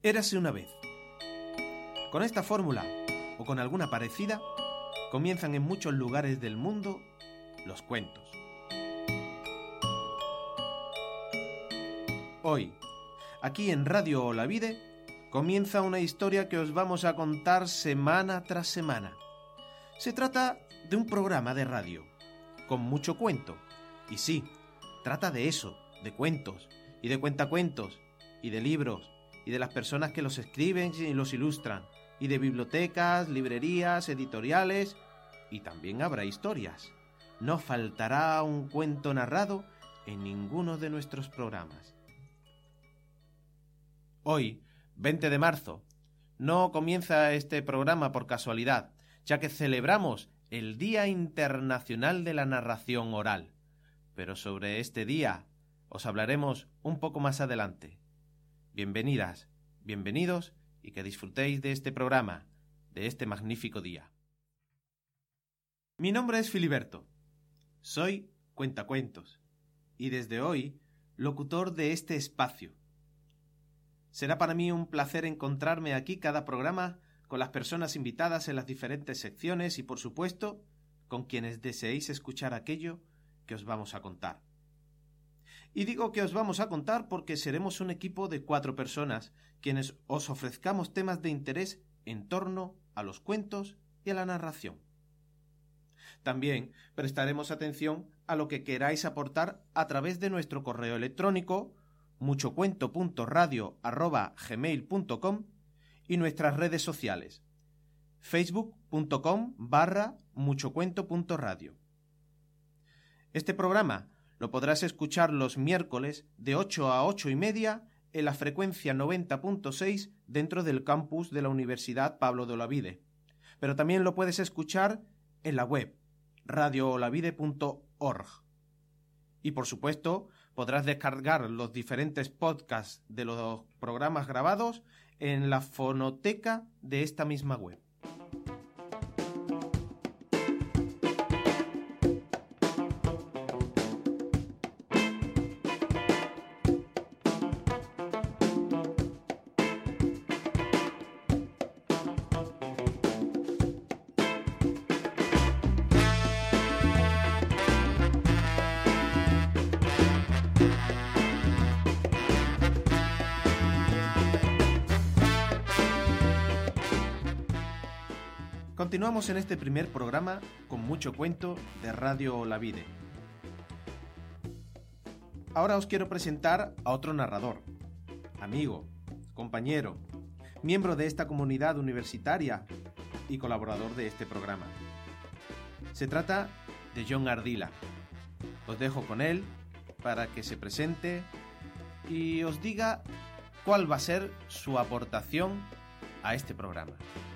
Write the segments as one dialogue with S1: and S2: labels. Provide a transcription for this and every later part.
S1: Érase una vez. Con esta fórmula, o con alguna parecida, comienzan en muchos lugares del mundo los cuentos. Hoy, aquí en Radio Olavide, comienza una historia que os vamos a contar semana tras semana. Se trata de un programa de radio, con mucho cuento. Y sí, trata de eso, de cuentos, y de cuentacuentos, y de libros, y de las personas que los escriben y los ilustran, y de bibliotecas, librerías, editoriales, y también habrá historias. No faltará un cuento narrado en ninguno de nuestros programas. Hoy, 20 de marzo, no comienza este programa por casualidad, ya que celebramos el Día Internacional de la Narración Oral. Pero sobre este día os hablaremos un poco más adelante. Bienvenidas, bienvenidos y que disfrutéis de este programa, de este magnífico día. Mi nombre es Filiberto, soy cuentacuentos y desde hoy locutor de este espacio. Será para mí un placer encontrarme aquí cada programa con las personas invitadas en las diferentes secciones y, por supuesto, con quienes deseéis escuchar aquello que os vamos a contar. Y digo que os vamos a contar porque seremos un equipo de 4 personas quienes os ofrezcamos temas de interés en torno a los cuentos y a la narración. También prestaremos atención a lo que queráis aportar a través de nuestro correo electrónico muchocuento.radio@gmail.com y nuestras redes sociales facebook.com/muchocuento.radio. Este programa lo podrás escuchar los miércoles de 8 a 8:30 en la frecuencia 90.6 dentro del campus de la Universidad Pablo de Olavide. Pero también lo puedes escuchar en la web radioolavide.org. Y por supuesto, podrás descargar los diferentes podcasts de los programas grabados en la fonoteca de esta misma web. Continuamos en este primer programa con mucho cuento de Radio Olavide. Ahora os quiero presentar a otro narrador, amigo, compañero, miembro de esta comunidad universitaria y colaborador de este programa. Se trata de Jon Ardila. Os dejo con él para que se presente y os diga cuál va a ser su aportación a este programa.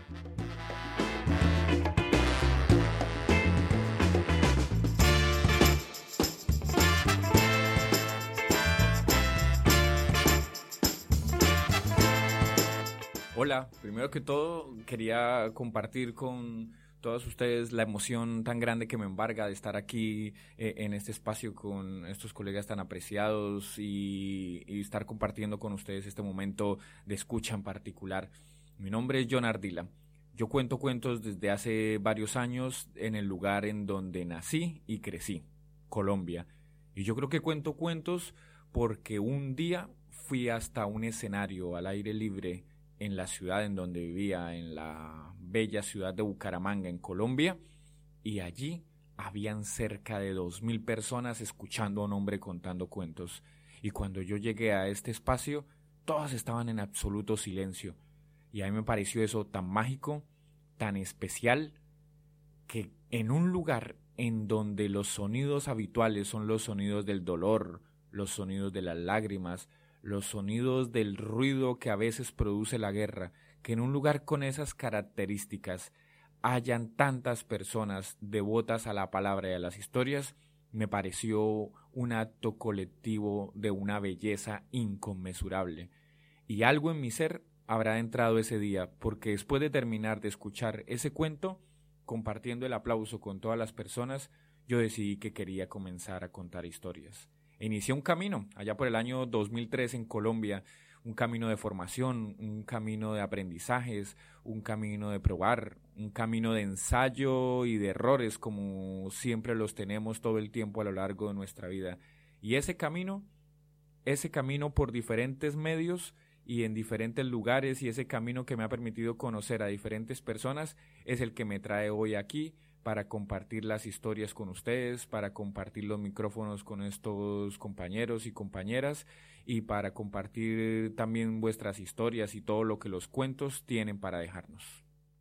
S2: Hola, primero que todo quería compartir con todos ustedes la emoción tan grande que me embarga de estar aquí en este espacio con estos colegas tan apreciados y estar compartiendo con ustedes este momento de escucha en particular. Mi nombre es Jon Ardila. Yo cuento cuentos desde hace varios años en el lugar en donde nací y crecí, Colombia. Y yo creo que cuento cuentos porque un día fui hasta un escenario al aire libre en la ciudad en donde vivía, en la bella ciudad de Bucaramanga, en Colombia, y allí habían cerca de 2.000 personas escuchando a un hombre contando cuentos. Y cuando yo llegué a este espacio, todas estaban en absoluto silencio. Y a mí me pareció eso tan mágico, tan especial, que en un lugar en donde los sonidos habituales son los sonidos del dolor, los sonidos de las lágrimas, los sonidos del ruido que a veces produce la guerra, que en un lugar con esas características hayan tantas personas devotas a la palabra y a las historias, me pareció un acto colectivo de una belleza inconmensurable. Y algo en mi ser habrá entrado ese día, porque después de terminar de escuchar ese cuento, compartiendo el aplauso con todas las personas, yo decidí que quería comenzar a contar historias. Inicié un camino allá por el año 2003 en Colombia, un camino de formación, un camino de aprendizajes, un camino de probar, un camino de ensayo y de errores como siempre los tenemos todo el tiempo a lo largo de nuestra vida. Y ese camino por diferentes medios y en diferentes lugares, y ese camino que me ha permitido conocer a diferentes personas es el que me trae hoy aquí para compartir las historias con ustedes, para compartir los micrófonos con estos compañeros y compañeras y para compartir también vuestras historias y todo lo que los cuentos tienen para dejarnos.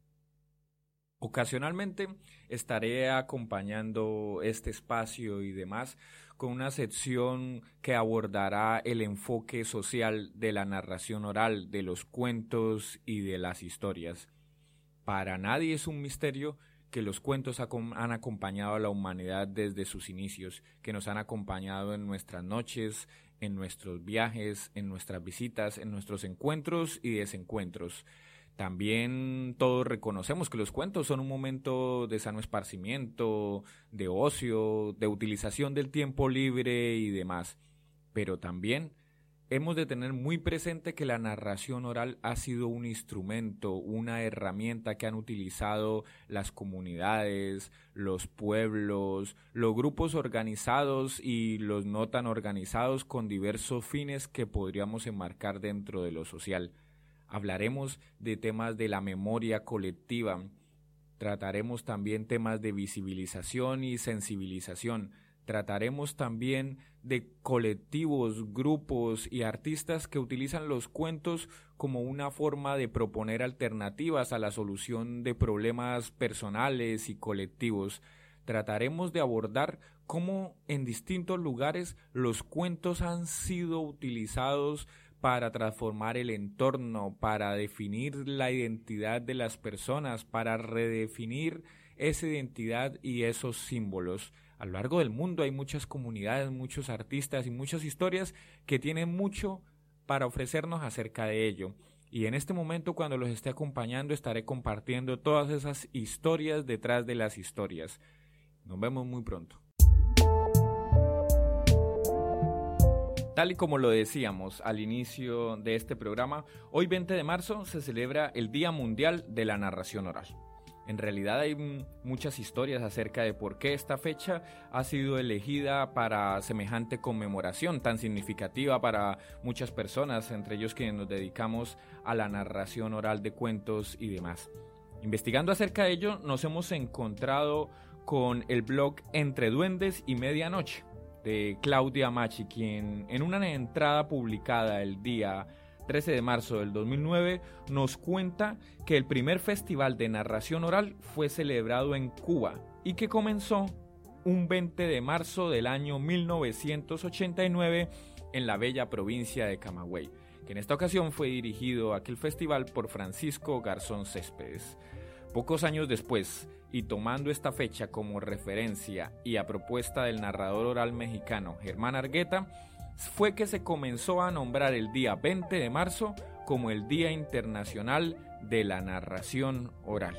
S2: Ocasionalmente estaré acompañando este espacio y demás con una sección que abordará el enfoque social de la narración oral, de los cuentos y de las historias. Para nadie es un misterio que los cuentos han acompañado a la humanidad desde sus inicios, que nos han acompañado en nuestras noches, en nuestros viajes, en nuestras visitas, en nuestros encuentros y desencuentros. También todos reconocemos que los cuentos son un momento de sano esparcimiento, de ocio, de utilización del tiempo libre y demás. Pero también hemos de tener muy presente que la narración oral ha sido un instrumento, una herramienta que han utilizado las comunidades, los pueblos, los grupos organizados y los no tan organizados con diversos fines que podríamos enmarcar dentro de lo social. Hablaremos de temas de la memoria colectiva, trataremos también temas de visibilización y sensibilización, trataremos también de colectivos, grupos y artistas que utilizan los cuentos como una forma de proponer alternativas a la solución de problemas personales y colectivos. Trataremos de abordar cómo en distintos lugares los cuentos han sido utilizados para transformar el entorno, para definir la identidad de las personas, para redefinir esa identidad y esos símbolos. A lo largo del mundo hay muchas comunidades, muchos artistas y muchas historias que tienen mucho para ofrecernos acerca de ello. Y en este momento, cuando los esté acompañando, estaré compartiendo todas esas historias detrás de las historias. Nos vemos muy pronto. Tal y como lo decíamos al inicio de este programa, hoy 20 de marzo se celebra el Día Mundial de la Narración Oral. En realidad hay muchas historias acerca de por qué esta fecha ha sido elegida para semejante conmemoración tan significativa para muchas personas, entre ellos quienes nos dedicamos a la narración oral de cuentos y demás. Investigando acerca de ello, nos hemos encontrado con el blog Entre Duendes y Medianoche de Claudia Machi, quien en una entrada publicada el día 13 de marzo del 2009 nos cuenta que el primer festival de narración oral fue celebrado en Cuba y que comenzó un 20 de marzo del año 1989 en la bella provincia de Camagüey, que en esta ocasión fue dirigido aquel festival por Francisco Garzón Céspedes. Pocos años después, y tomando esta fecha como referencia y a propuesta del narrador oral mexicano Germán Argueta, fue que se comenzó a nombrar el día 20 de marzo como el Día Internacional de la Narración Oral.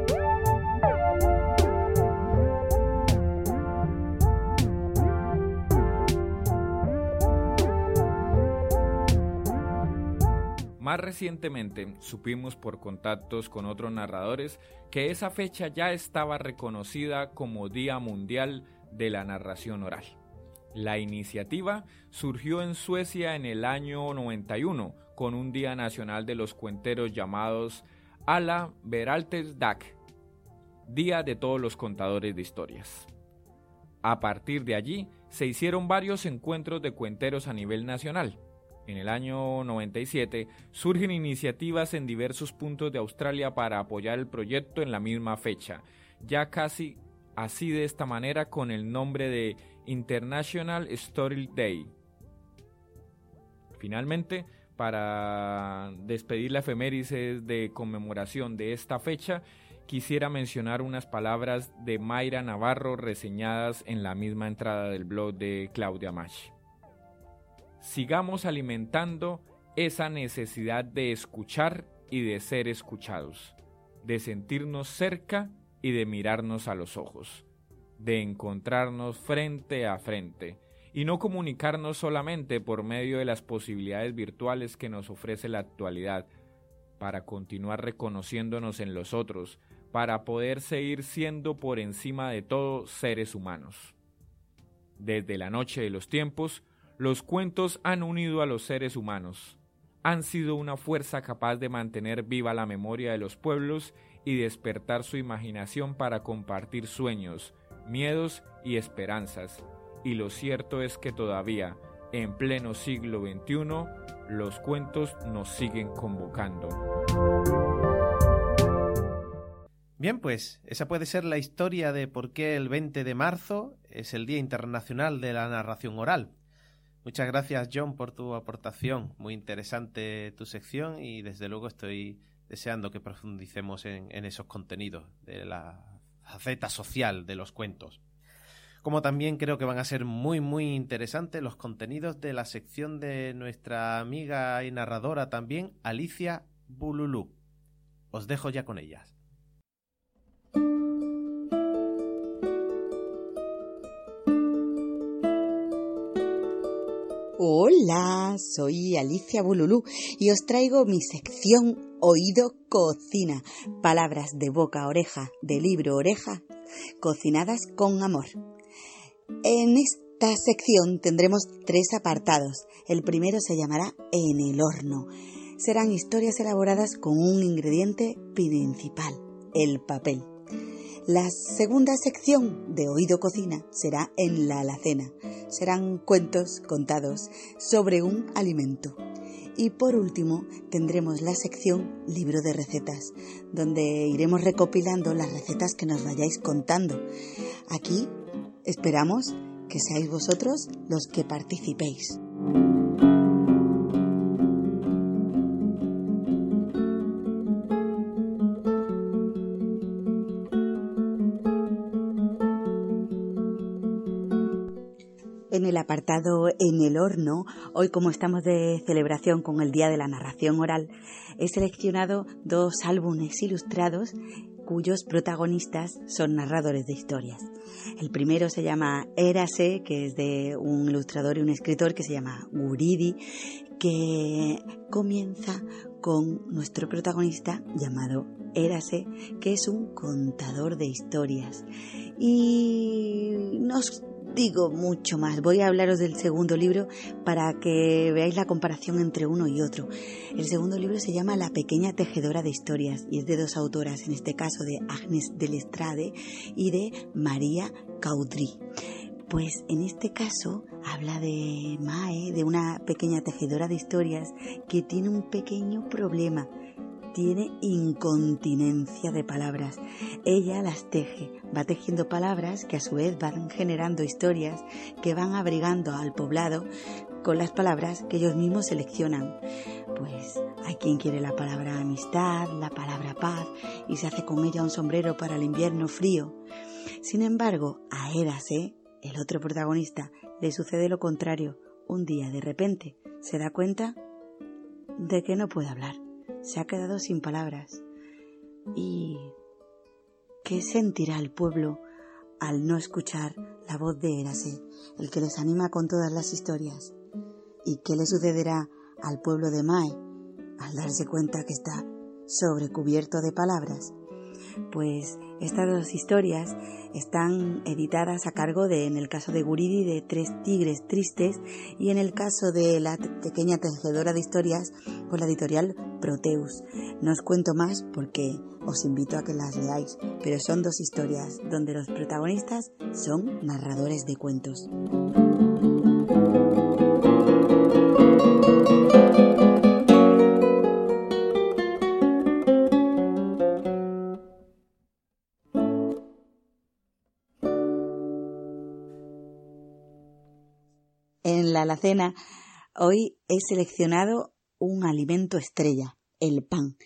S2: Más recientemente supimos por contactos con otros narradores que esa fecha ya estaba reconocida como Día Mundial de la Narración Oral. La iniciativa surgió en Suecia en el año 91 con un Día Nacional de los Cuenteros llamados Alla Berättardag, Día de todos los contadores de historias. A partir de allí se hicieron varios encuentros de cuenteros a nivel nacional. En el año 97 surgen iniciativas en diversos puntos de Australia para apoyar el proyecto en la misma fecha, ya casi así de esta manera con el nombre de International Story Day. Finalmente, para despedir la efemérides de conmemoración de esta fecha, quisiera mencionar unas palabras de Mayra Navarro reseñadas en la misma entrada del blog de Claudia Machi. Sigamos alimentando esa necesidad de escuchar y de ser escuchados, de sentirnos cerca y de mirarnos a los ojos, de encontrarnos frente a frente y no comunicarnos solamente por medio de las posibilidades virtuales que nos ofrece la actualidad, para continuar reconociéndonos en los otros, para poder seguir siendo por encima de todo seres humanos. Desde la noche de los tiempos, los cuentos han unido a los seres humanos, han sido una fuerza capaz de mantener viva la memoria de los pueblos y despertar su imaginación para compartir sueños, miedos y esperanzas. Y lo cierto es que todavía, en pleno siglo XXI, los cuentos nos siguen convocando.
S1: Bien, pues esa puede ser la historia de por qué el 20 de marzo es el Día Internacional de la Narración Oral. Muchas gracias, John, por tu aportación. Muy interesante tu sección y desde luego estoy deseando que profundicemos en esos contenidos de la faceta social de los cuentos. Como también creo que van a ser muy interesantes los contenidos de la sección de nuestra amiga y narradora también, Alicia Bululú. Os dejo ya con ellas.
S3: Hola, soy Alicia Bululú y os traigo mi sección Oído Cocina, palabras de boca a oreja, de libro a oreja, cocinadas con amor. En esta sección tendremos 3 apartados. El primero se llamará En el horno. Serán historias elaboradas con un ingrediente principal, el papel. La segunda sección de Oído Cocina será En la alacena. Serán cuentos contados sobre un alimento. Y por último tendremos la sección Libro de recetas, donde iremos recopilando las recetas que nos vayáis contando. Aquí esperamos que seáis vosotros los que participéis. En el apartado En el horno, hoy como estamos de celebración con el Día de la Narración Oral, he seleccionado 2 álbumes ilustrados cuyos protagonistas son narradores de historias. El primero se llama Érase, que es de un ilustrador y un escritor que se llama Guridi, que comienza con nuestro protagonista llamado Érase, que es un contador de historias. Y nos digo mucho más. Voy a hablaros del segundo libro para que veáis la comparación entre uno y otro. El segundo libro se llama La pequeña tejedora de historias y es de 2 autoras, en este caso de Agnes de Lestrade y de María Caudry. Pues en este caso habla de Mae, de una pequeña tejedora de historias que tiene un pequeño problema. Tiene incontinencia de palabras. Ella las teje, va tejiendo palabras que a su vez van generando historias que van abrigando al poblado con las palabras que ellos mismos seleccionan. Pues hay quien quiere la palabra amistad, la palabra paz y se hace con ella un sombrero para el invierno frío. Sin embargo, a Érase, el otro protagonista, le sucede lo contrario. Un día de repente se da cuenta de que no puede hablar. Se ha quedado sin palabras. ¿Y qué sentirá el pueblo al no escuchar la voz de Érase, el que les anima con todas las historias? ¿Y qué le sucederá al pueblo de Mae al darse cuenta que está sobrecubierto de palabras? Pues estas 2 historias están editadas a cargo de, en el caso de Guridi, de 3 tigres tristes y en el caso de la pequeña tejedora de historias por la editorial Proteus. No os cuento más porque os invito a que las leáis, pero son 2 historias donde los protagonistas son narradores de cuentos. En la alacena hoy he seleccionado un alimento estrella, el pan.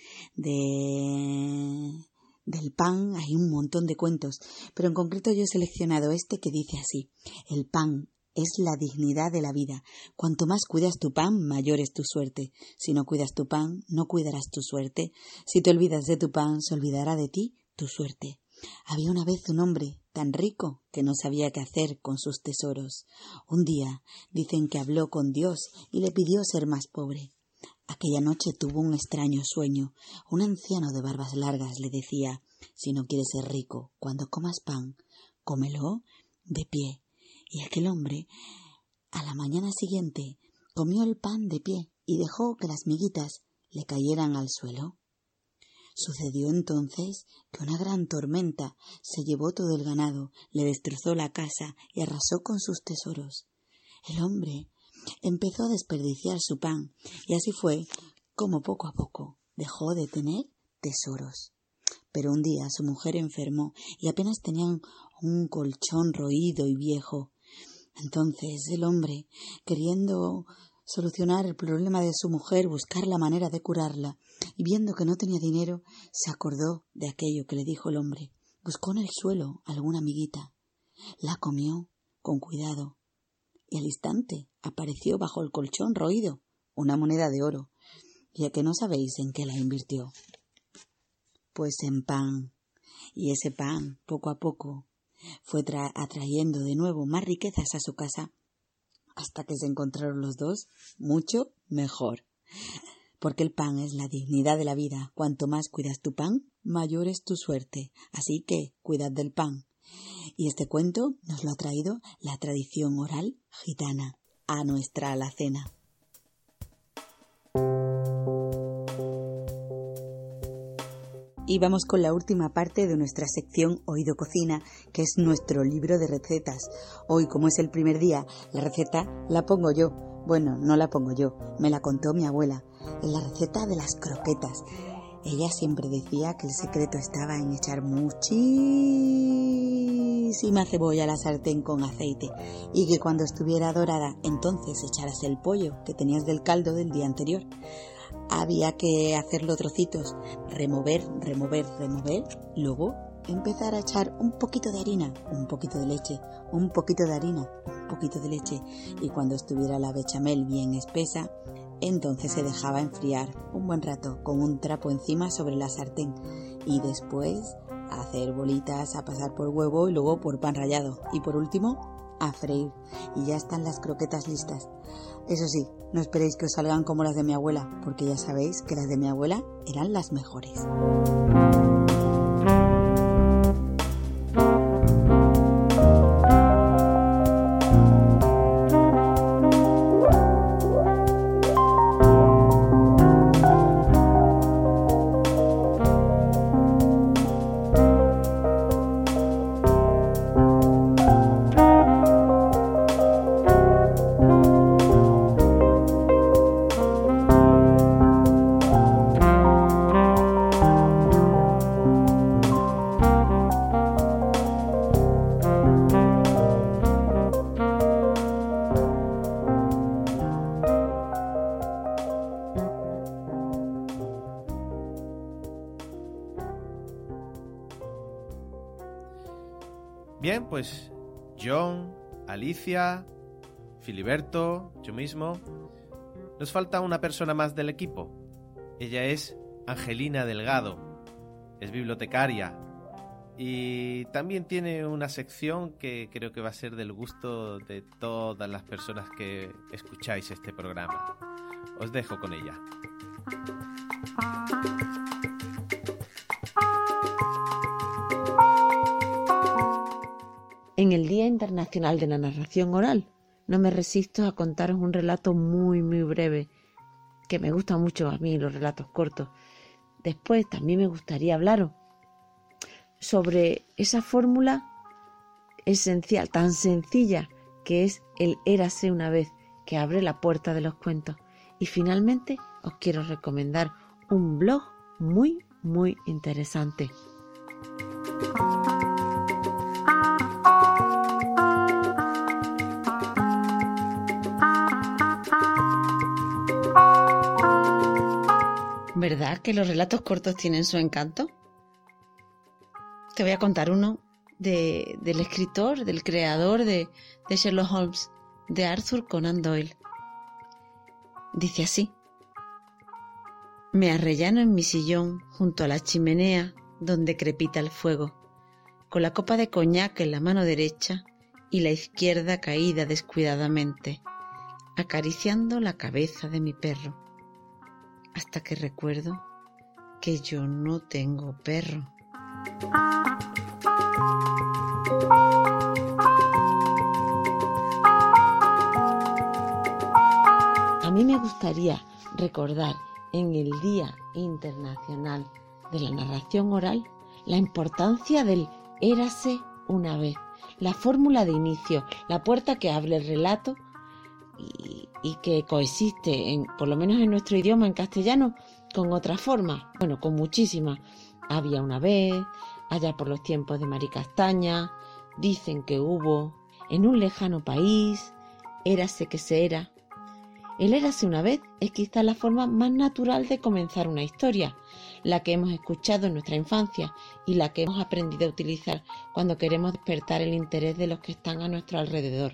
S3: Del pan hay un montón de cuentos, pero en concreto yo he seleccionado este que dice así: el pan es la dignidad de la vida. Cuanto más cuidas tu pan, mayor es tu suerte. Si no cuidas tu pan, no cuidarás tu suerte. Si te olvidas de tu pan, se olvidará de ti tu suerte. Había una vez un hombre tan rico que no sabía qué hacer con sus tesoros. Un día dicen que habló con Dios y le pidió ser más pobre. Aquella noche tuvo un extraño sueño. Un anciano de barbas largas le decía: si no quieres ser rico, cuando comas pan, cómelo de pie. Y aquel hombre, a la mañana siguiente, comió el pan de pie y dejó que las miguitas le cayeran al suelo. Sucedió entonces que una gran tormenta se llevó todo el ganado, le destrozó la casa y arrasó con sus tesoros. El hombre empezó a desperdiciar su pan y así fue como poco a poco dejó de tener tesoros. Pero un día su mujer enfermó y apenas tenían un colchón roído y viejo. Entonces el hombre, queriendo solucionar el problema de su mujer, buscar la manera de curarla, y viendo que no tenía dinero, se acordó de aquello que le dijo el hombre. Buscó en el suelo alguna miguita, la comió con cuidado, y al instante apareció bajo el colchón roído una moneda de oro. ¿Y a que no sabéis en qué la invirtió? Pues en pan. Y ese pan, poco a poco, fue atrayendo de nuevo más riquezas a su casa, hasta que se encontraron los dos mucho mejor. Porque el pan es la dignidad de la vida. Cuanto más cuidas tu pan, mayor es tu suerte. Así que cuidad del pan. Y este cuento nos lo ha traído la tradición oral gitana a nuestra alacena. Y vamos con la última parte de nuestra sección Oído Cocina, que es nuestro libro de recetas. Hoy, como es el primer día, la receta la pongo yo. Bueno, no la pongo yo, me la contó mi abuela. La receta de las croquetas. Ella siempre decía que el secreto estaba en echar muchísima cebolla a la sartén con aceite y que cuando estuviera dorada, entonces echaras el pollo que tenías del caldo del día anterior. Había que hacerlo trocitos, remover, luego empezar a echar un poquito de harina, un poquito de leche, un poquito de harina, un poquito de leche, y cuando estuviera la bechamel bien espesa, entonces se dejaba enfriar un buen rato con un trapo encima sobre la sartén y después hacer bolitas, a pasar por huevo y luego por pan rallado y por último a freír, y ya están las croquetas listas. Eso sí, no esperéis que os salgan como las de mi abuela, porque ya sabéis que las de mi abuela eran las mejores.
S1: Bien, pues John, Alicia, Filiberto, yo mismo. Nos falta una persona más del equipo. Ella es Angelina Delgado. Es bibliotecaria. Y también tiene una sección que creo que va a ser del gusto de todas las personas que escucháis este programa. Os dejo con ella.
S4: En el Día Internacional de la Narración Oral, no me resisto a contaros un relato muy breve, que me gustan mucho a mí los relatos cortos. Después también me gustaría hablaros sobre esa fórmula esencial, tan sencilla, que es el érase una vez, que abre la puerta de los cuentos. Y finalmente os quiero recomendar un blog muy interesante. ¿Verdad que los relatos cortos tienen su encanto? Te voy a contar uno del escritor, del creador de Sherlock Holmes, de Arthur Conan Doyle. Dice así: me arrellano en mi sillón junto a la chimenea donde crepita el fuego. con la copa de coñac en la mano derecha y la izquierda caída descuidadamente, acariciando la cabeza de mi perro, hasta que recuerdo que yo no tengo perro. A mí me gustaría recordar en el Día Internacional de la Narración Oral la importancia del érase una vez, la fórmula de inicio, la puerta que abre el relato y que coexiste, por lo menos en nuestro idioma, en castellano, con otras formas, bueno, con muchísimas. Había una vez, allá por los tiempos de Maricastaña, dicen que hubo, en un lejano país, érase que se era. El érase una vez es quizá la forma más natural de comenzar una historia, la que hemos escuchado en nuestra infancia y la que hemos aprendido a utilizar cuando queremos despertar el interés de los que están a nuestro alrededor.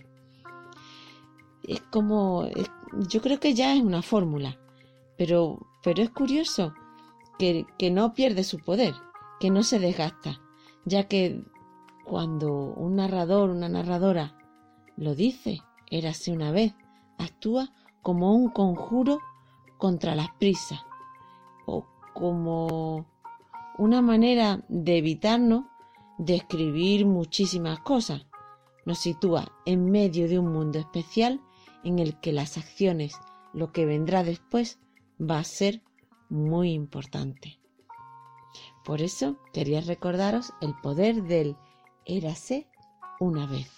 S4: Yo creo que ya es una fórmula, pero es curioso que no pierde su poder, que no se desgasta, ya que cuando un narrador, una narradora lo dice, érase una vez, actúa como un conjuro contra las prisas o como una manera de evitarnos de escribir muchísimas cosas. Nos sitúa en medio de un mundo especial en el que las acciones, lo que vendrá después, va a ser muy importante. Por eso quería recordaros el poder del érase una vez.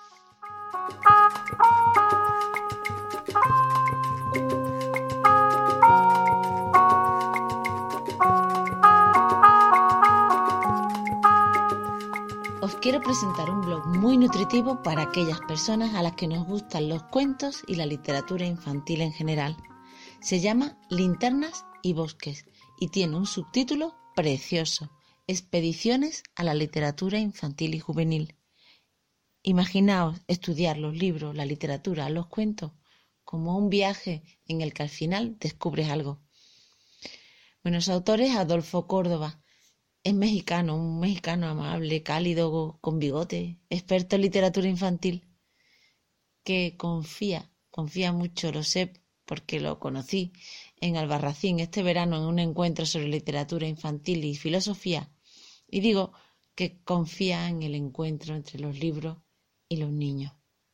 S4: Os quiero presentar un blog muy nutritivo para aquellas personas a las que nos gustan los cuentos y la literatura infantil en general. Se llama Linternas y Bosques y tiene un subtítulo precioso: Expediciones a la literatura infantil y juvenil. Imaginaos estudiar los libros, la literatura, los cuentos, como un viaje en el que al final descubres algo. Bueno, su autor es Adolfo Córdoba. Es mexicano, un mexicano amable, cálido, con bigote, experto en literatura infantil, que confía mucho, lo sé porque lo conocí en Albarracín este verano en un encuentro sobre literatura infantil y filosofía. Y digo que confía en el encuentro entre los libros y los niños.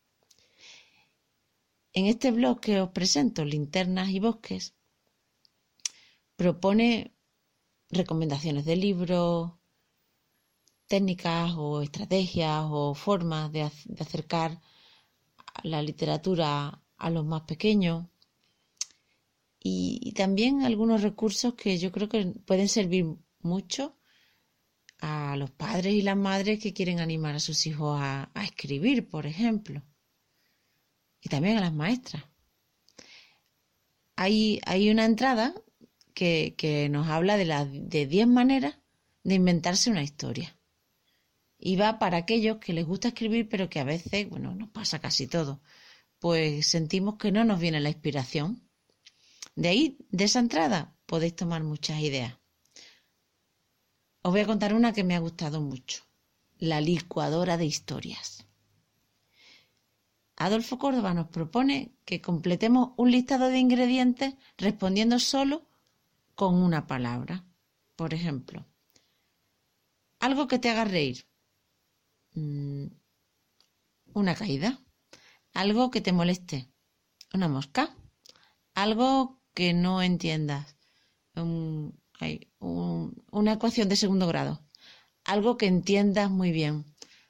S4: En este blog que os presento, Linternas y Bosques, propone recomendaciones de libros, técnicas o estrategias o formas de acercar la literatura a los más pequeños y también algunos recursos que yo creo que pueden servir mucho a los padres y las madres que quieren animar a sus hijos a escribir, por ejemplo, y también a las maestras. Hay una entrada que nos habla de 10 maneras de inventarse una historia. Y va para aquellos que les gusta escribir, pero que a veces, bueno, nos pasa casi todo, pues sentimos que no nos viene la inspiración. De ahí, de esa entrada, podéis tomar muchas ideas. Os voy a contar una que me ha gustado mucho: la licuadora de historias. Adolfo Córdoba nos propone que completemos un listado de ingredientes respondiendo solo con una palabra. Por ejemplo, algo que te haga reír. Una caída. Algo que te moleste. Una mosca. Algo que no entiendas. Una ecuación de segundo grado. Algo que entiendas muy bien.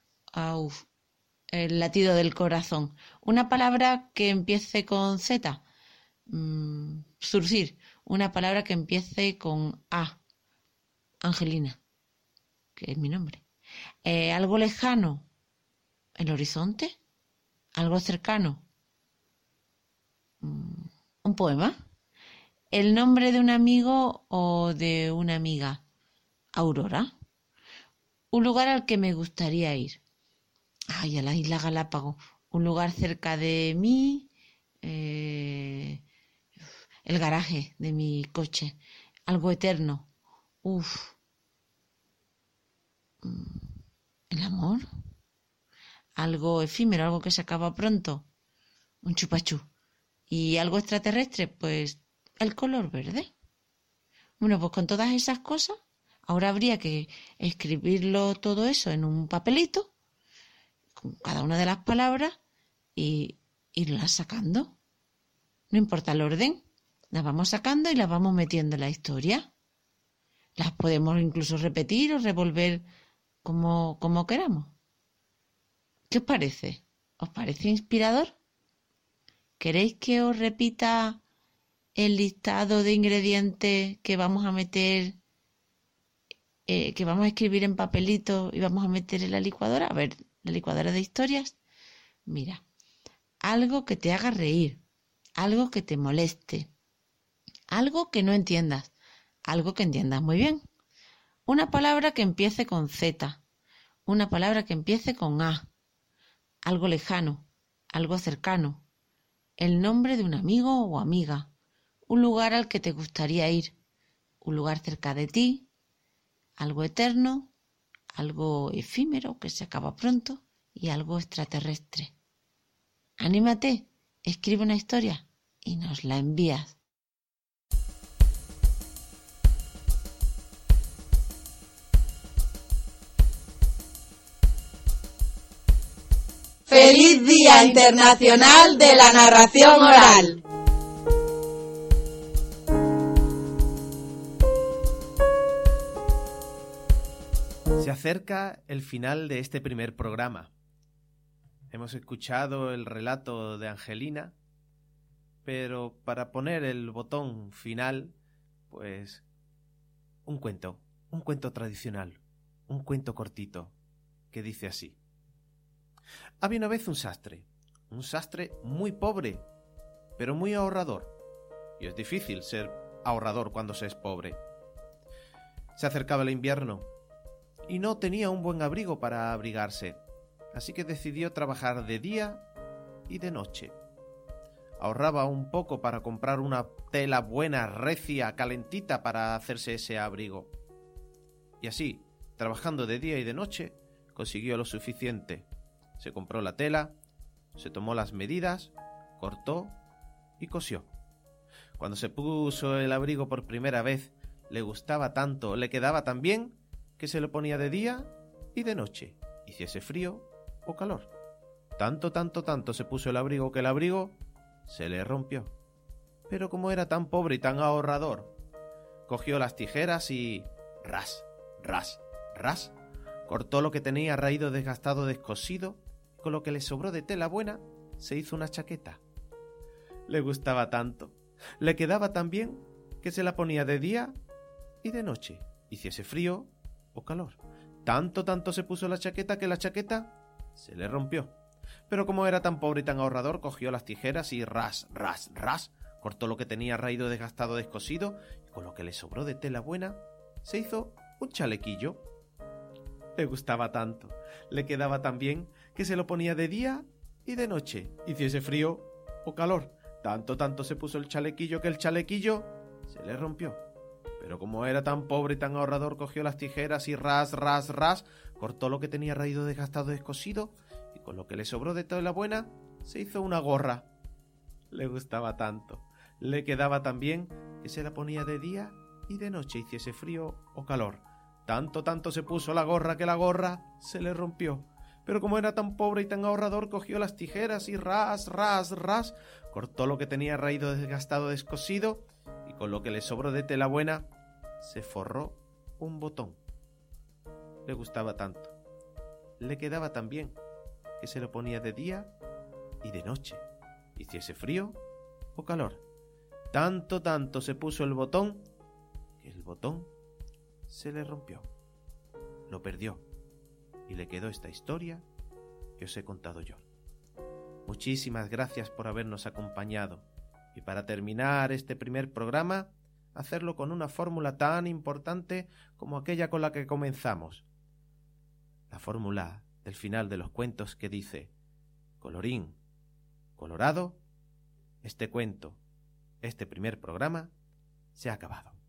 S4: El latido del corazón. Una palabra que empiece con Z. Surcir. Una palabra que empiece con A. Angelina, que es mi nombre. Algo lejano. El horizonte. Algo cercano. Un poema. El nombre de un amigo o de una amiga. Aurora. Un lugar al que me gustaría ir. A la isla Galápagos. Un lugar cerca de mí. El garaje de mi coche. Algo eterno. ¿El amor? Algo efímero, algo que se acaba pronto. Un chupachú. ¿Y algo extraterrestre? Pues el color verde. Bueno, pues con todas esas cosas, ahora habría que escribirlo todo eso en un papelito, con cada una de las palabras, y irlas sacando. No importa el orden, las vamos sacando y las vamos metiendo en la historia. Las podemos incluso repetir o revolver como queramos. ¿Qué os parece? ¿Os parece inspirador? ¿Queréis que os repita el listado de ingredientes que vamos a meter, que vamos a escribir en papelito y vamos a meter en la licuadora? A ver, la licuadora de historias. Mira, algo que te haga reír, algo que te moleste, algo que no entiendas, algo que entiendas muy bien. Una palabra que empiece con Z, una palabra que empiece con A, algo lejano, algo cercano, el nombre de un amigo o amiga, un lugar al que te gustaría ir, un lugar cerca de ti, algo eterno, algo efímero que se acaba pronto y algo extraterrestre. Anímate, escribe una historia y nos la envías.
S5: ¡Feliz Día Internacional de la Narración Oral!
S1: Se acerca el final de este primer programa. Hemos escuchado el relato de Angelina, pero para poner el botón final, pues un cuento tradicional, un cuento cortito, que dice así. Había una vez un sastre muy pobre, pero muy ahorrador. Y es difícil ser ahorrador cuando se es pobre. Se acercaba el invierno y no tenía un buen abrigo para abrigarse, así que decidió trabajar de día y de noche. Ahorraba un poco para comprar una tela buena, recia, calentita para hacerse ese abrigo. Y así, trabajando de día y de noche, consiguió lo suficiente. Se compró la tela, se tomó las medidas, cortó y cosió. Cuando se puso el abrigo por primera vez, le gustaba tanto, le quedaba tan bien, que se lo ponía de día y de noche, hiciese frío o calor. Tanto se puso el abrigo que el abrigo se le rompió. Pero como era tan pobre y tan ahorrador, cogió las tijeras y ras, cortó lo que tenía raído, desgastado, descosido. Con lo que le sobró de tela buena, se hizo una chaqueta. Le gustaba tanto, le quedaba tan bien, que se la ponía de día y de noche, hiciese frío o calor. Tanto se puso la chaqueta que la chaqueta se le rompió. Pero como era tan pobre y tan ahorrador, cogió las tijeras y ras, cortó lo que tenía raído, desgastado, descosido, y con lo que le sobró de tela buena, se hizo un chalequillo. Le gustaba tanto, le quedaba tan bien, que se lo ponía de día y de noche, hiciese frío o calor. Tanto se puso el chalequillo que el chalequillo se le rompió. Pero como era tan pobre y tan ahorrador, cogió las tijeras y ras, cortó lo que tenía raído, desgastado, descosido, y con lo que le sobró de tela buena, se hizo una gorra. Le gustaba tanto, le quedaba tan bien, que se la ponía de día y de noche, hiciese frío o calor. Tanto se puso la gorra que la gorra se le rompió. Pero como era tan pobre y tan ahorrador, cogió las tijeras y ras, cortó lo que tenía raído, desgastado, descosido, y con lo que le sobró de tela buena, se forró un botón. Le gustaba tanto, le quedaba tan bien, que se lo ponía de día y de noche, hiciese frío o calor. Tanto se puso el botón, que el botón se le rompió. Lo perdió. Y le quedó esta historia que os he contado yo. Muchísimas gracias por habernos acompañado. Y para terminar este primer programa, hacerlo con una fórmula tan importante como aquella con la que comenzamos. La fórmula del final de los cuentos que dice: colorín colorado, este cuento, este primer programa, se ha acabado.